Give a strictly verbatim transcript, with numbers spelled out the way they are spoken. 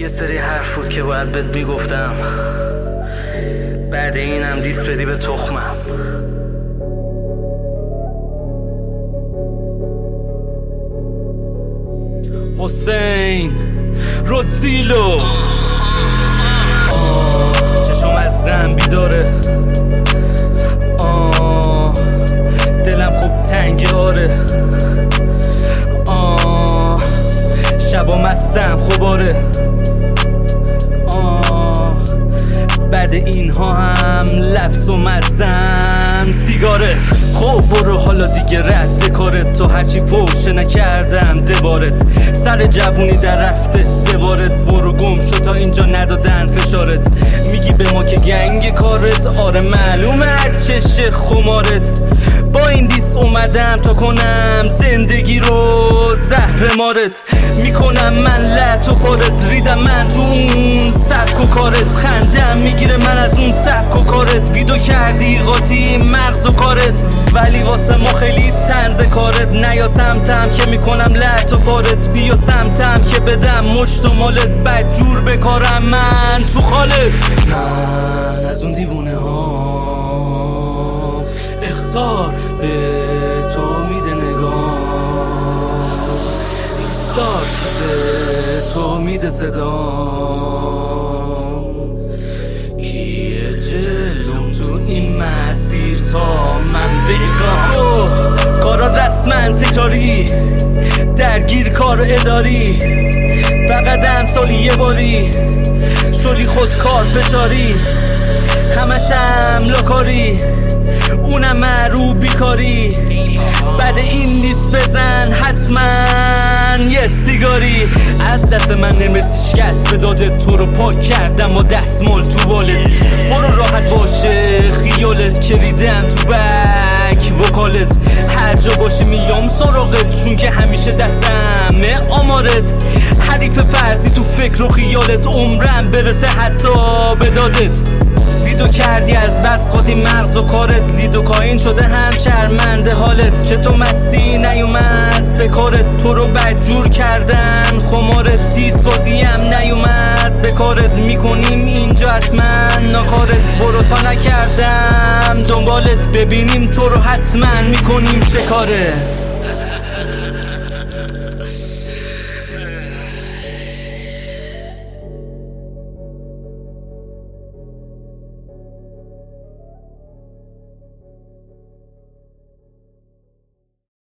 یه سری حرف بود که باید بهت میگفتم، بعد اینم دیس بدی به تخمم. حسین رودزیلو چشم از غم بیداره، آه دلم خوب تنگه، آره آه شبا مستم خوباره، آه بعد اینها هم لفظ و مزم سیگاره. خب برو حالا دیگه رد کارت، تو هرچی فوشه نکردم دبارت، سر جوونی در رفته سوارت، برو گم شو تا اینجا ندادن فشارت. میگی به ما که گنگ کارت، آره معلومه از چش خمارت. با این دیس اومدم تا کنم زندگی رو زهر مارت، میکنم من لط و پارت، ریدم من تو اون سبک و کارت، خندم میگیره من از اون سبک و کارت، ویدو کردی قاطی مغز و کارت، ولی واسه ما خیلی طنز کارت. نیا سمتم که میکنم لط و پارت، بیا سمتم که بدم مشت و مالت، بدجور بکارم من تو خالت. من از اون دیوونه ها اختار به تو میده نگاه، دوستار که به تو میده صدا، کیه جلوم تو این مسیر تا من بگم. تو کارات رسمن تکراری، درگیر کار اداری، فقط امسالی یه باری شدی خودکار فشاری، همشم لاکاری اونم معروف بیکاری. بعد این نیست بزن حتما یه سیگاری، از دست من نمیسی شکست به داده، تو رو پاک کردم و دستمال تو والت. برو راحت باشه خیالت که ریدم تو بک وکالت، هر جا باشی میام سراغت، چون که همیشه دستمه آمارت. حریف فرضی تو فکر و خیالت، عمرم برسه حتی به دادت. ویدو کردی از بس خاطی مغز و کارت، لیدو کاین شده هم شرمنده حالت، چه تو مستی نیومد به کارت، تو رو بدجور کردن خمارت، دیس بازی هم نیومد به کارت، میکنیم اینجا حتما ناکارت. برو تا نکردم دنبالت، ببینیم تو رو حتما میکنیم شکارت.